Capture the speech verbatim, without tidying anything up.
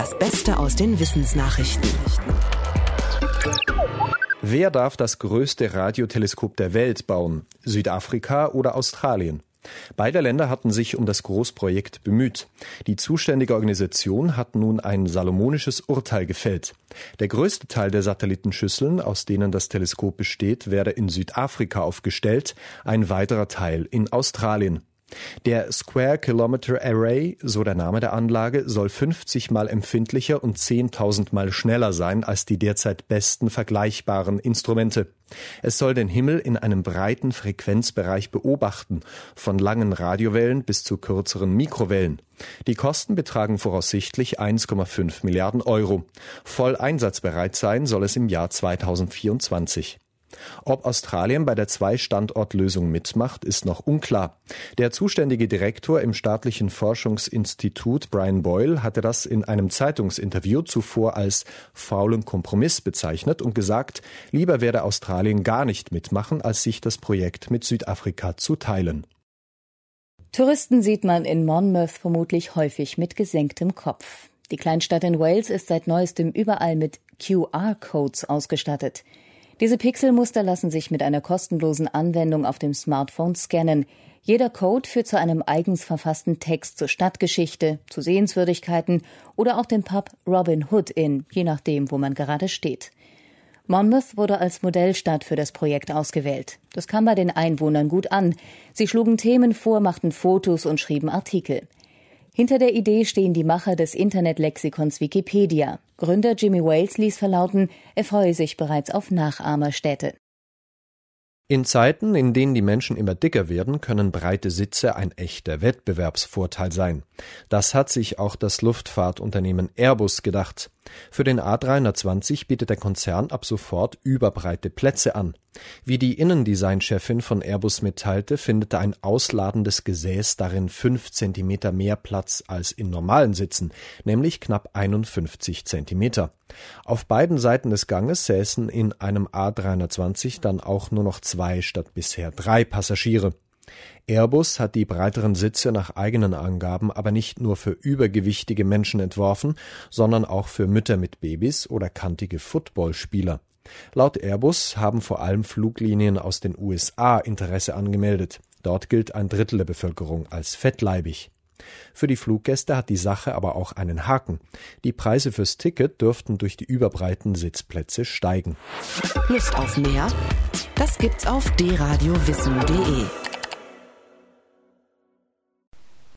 Das Beste aus den Wissensnachrichten. Wer darf das größte Radioteleskop der Welt bauen? Südafrika oder Australien? Beide Länder hatten sich um das Großprojekt bemüht. Die zuständige Organisation hat nun ein salomonisches Urteil gefällt. Der größte Teil der Satellitenschüsseln, aus denen das Teleskop besteht, werde in Südafrika aufgestellt, ein weiterer Teil in Australien. Der Square Kilometre Array, so der Name der Anlage, soll fünfzig Mal empfindlicher und zehntausend Mal schneller sein als die derzeit besten vergleichbaren Instrumente. Es soll den Himmel in einem breiten Frequenzbereich beobachten, von langen Radiowellen bis zu kürzeren Mikrowellen. Die Kosten betragen voraussichtlich eins Komma fünf Milliarden Euro. Voll einsatzbereit sein soll es im Jahr zweitausendvierundzwanzig. Ob Australien bei der Zwei-Standort-Lösung mitmacht, ist noch unklar. Der zuständige Direktor im staatlichen Forschungsinstitut, Brian Boyle, hatte das in einem Zeitungsinterview zuvor als faulen Kompromiss bezeichnet und gesagt, lieber werde Australien gar nicht mitmachen, als sich das Projekt mit Südafrika zu teilen. Touristen sieht man in Monmouth vermutlich häufig mit gesenktem Kopf. Die Kleinstadt in Wales ist seit neuestem überall mit Q R-Codes ausgestattet. Diese Pixelmuster lassen sich mit einer kostenlosen Anwendung auf dem Smartphone scannen. Jeder Code führt zu einem eigens verfassten Text zur Stadtgeschichte, zu Sehenswürdigkeiten oder auch dem Pub Robin Hood Inn, je nachdem, wo man gerade steht. Monmouth wurde als Modellstadt für das Projekt ausgewählt. Das kam bei den Einwohnern gut an. Sie schlugen Themen vor, machten Fotos und schrieben Artikel. Hinter der Idee stehen die Macher des Internetlexikons Wikipedia. Gründer Jimmy Wales ließ verlauten, er freue sich bereits auf Nachahmerstädte. In Zeiten, in denen die Menschen immer dicker werden, können breite Sitze ein echter Wettbewerbsvorteil sein. Das hat sich auch das Luftfahrtunternehmen Airbus gedacht. Für den A dreihundertzwanzig bietet der Konzern ab sofort überbreite Plätze an. Wie die Innendesign-Chefin von Airbus mitteilte, findet ein ausladendes Gesäß darin fünf Zentimeter mehr Platz als in normalen Sitzen, nämlich knapp einundfünfzig Zentimeter. Auf beiden Seiten des Ganges säßen in einem A dreihundertzwanzig dann auch nur noch zwei statt bisher drei Passagiere. Airbus hat die breiteren Sitze nach eigenen Angaben aber nicht nur für übergewichtige Menschen entworfen, sondern auch für Mütter mit Babys oder kantige Footballspieler. Laut Airbus haben vor allem Fluglinien aus den U S A Interesse angemeldet. Dort gilt ein Drittel der Bevölkerung als fettleibig. Für die Fluggäste hat die Sache aber auch einen Haken. Die Preise fürs Ticket dürften durch die überbreiten Sitzplätze steigen. Lust auf mehr? Das gibt's auf d radio wissen punkt de.